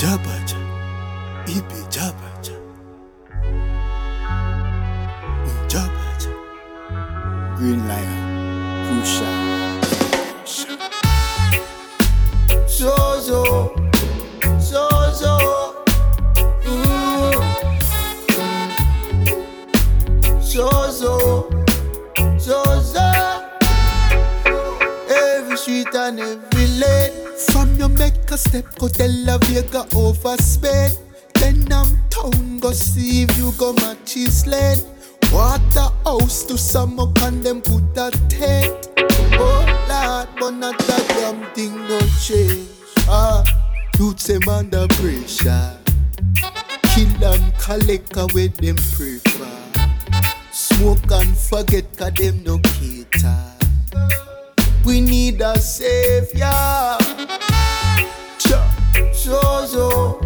Jabaja, Ibi Jabaja, Jabaja, Green Lion, Crucial. Zozo, Zozo, every street and every lane. From you make a step, go tell La Vega over Spain. Then I'm town, go see if you go Matches Lane. Water house to some up and them put a tent. Oh Lord, but not that damn thing no change. Youths them under pressure. Kill and collect away them prefer. Smoke and forget cause them no cater. We need a savior. Zozo,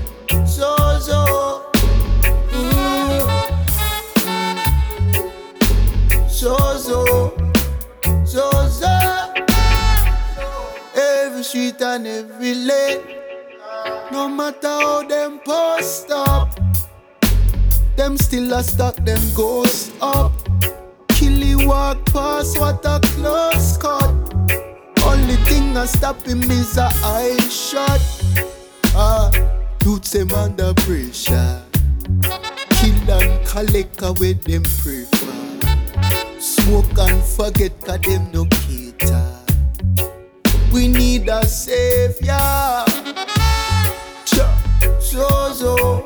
every street and every lane. No matter how them post up, them still a stock them ghosts up. Killy walk past, what a close cut. Only thing a stop him is a eye shot. Youths them under pressure. Kill and collect away them prefer. Smoke and forget cause them no cater. We need a savior. Zozo,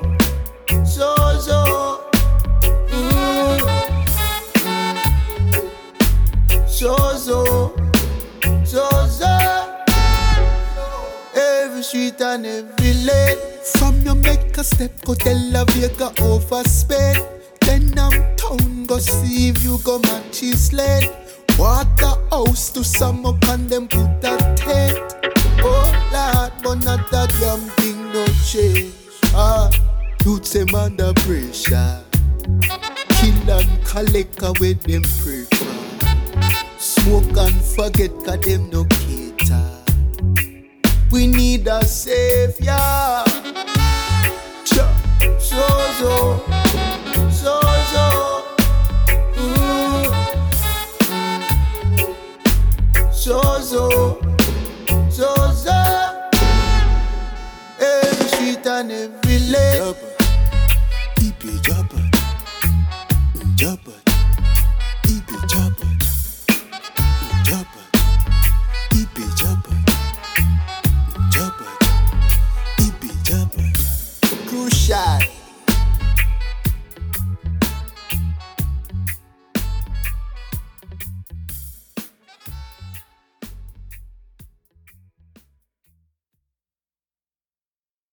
every street and every lane. From you make a step, go tell La Vega over Spain. Then I'm town, go see if you go Matches Lane. Water house to some up and them put a tent. Oh Lord, but not that damn thing no change. Youths them under pressure. Kill and collect away them prefer. Smoke and forget cause them no cater. We need a savior. Zozo, every street and every lane. Ibi Jabaja, Jabaja, Ibi Jabaja, Jabaja, Ibi Jabaja, Jabaja, Ibi Jabaja. Crucial.